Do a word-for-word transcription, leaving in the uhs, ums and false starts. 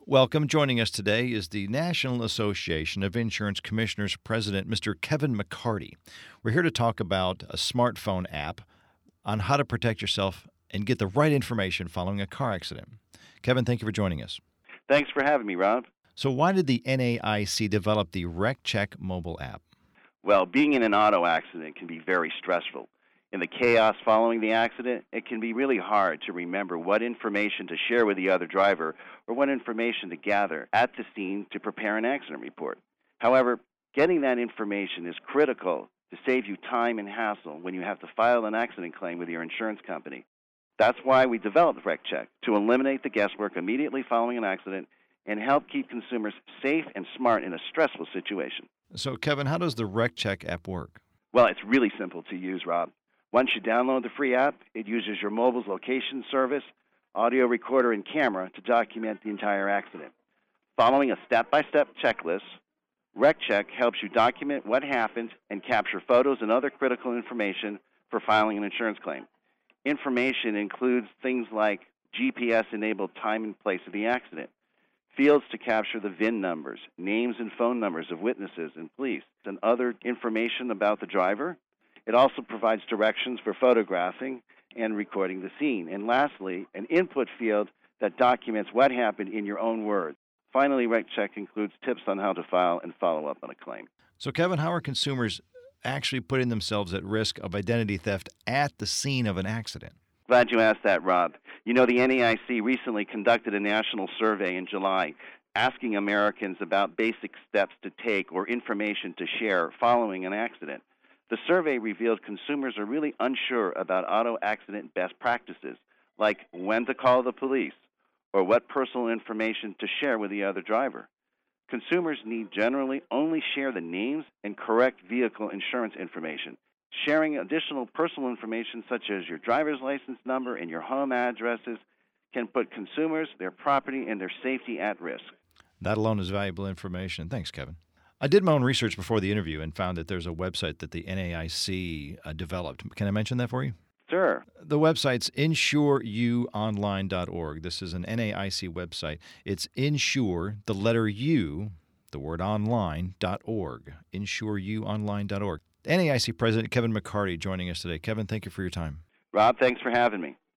Welcome. Joining us today is the National Association of Insurance Commissioners President, Mister Kevin McCarty. We're here to talk about a smartphone app on how to protect yourself and get the right information following a car accident. Kevin, thank you for joining us. Thanks for having me, Rob. So why did the N A I C develop the WreckCheck mobile app? Well, being in an auto accident can be very stressful. In the chaos following the accident, it can be really hard to remember what information to share with the other driver or what information to gather at the scene to prepare an accident report. However, getting that information is critical to save you time and hassle when you have to file an accident claim with your insurance company. That's why we developed WreckCheck, to eliminate the guesswork immediately following an accident and help keep consumers safe and smart in a stressful situation. So, Kevin, how does the WreckCheck app work? Well, it's really simple to use, Rob. Once you download the free app, it uses your mobile's location service, audio recorder, and camera to document the entire accident. Following a step-by-step checklist, WreckCheck helps you document what happened and capture photos and other critical information for filing an insurance claim. Information includes things like G P S-enabled time and place of the accident, fields to capture the V I N numbers, names and phone numbers of witnesses and police, and other information about the driver. It also provides directions for photographing and recording the scene. And lastly, an input field that documents what happened in your own words. Finally, WreckCheck includes tips on how to file and follow up on a claim. So, Kevin, how are consumers actually putting themselves at risk of identity theft at the scene of an accident? Glad you asked that, Rob. You know, the N A I C recently conducted a national survey in July asking Americans about basic steps to take or information to share following an accident. The survey revealed consumers are really unsure about auto accident best practices, like when to call the police or what personal information to share with the other driver. Consumers need generally only share the names and correct vehicle insurance information. Sharing additional personal information such as your driver's license number and your home addresses can put consumers, their property, and their safety at risk. That alone is valuable information. Thanks, Kevin. I did my own research before the interview and found that there's a website that the N A I C uh, developed. Can I mention that for you? Sure. The website's insure you online dot org. This is an N A I C website. It's insure, the letter U, the word online, dot org. insure you online dot org. N A I C President Kevin McCarty joining us today. Kevin, thank you for your time. Rob, thanks for having me.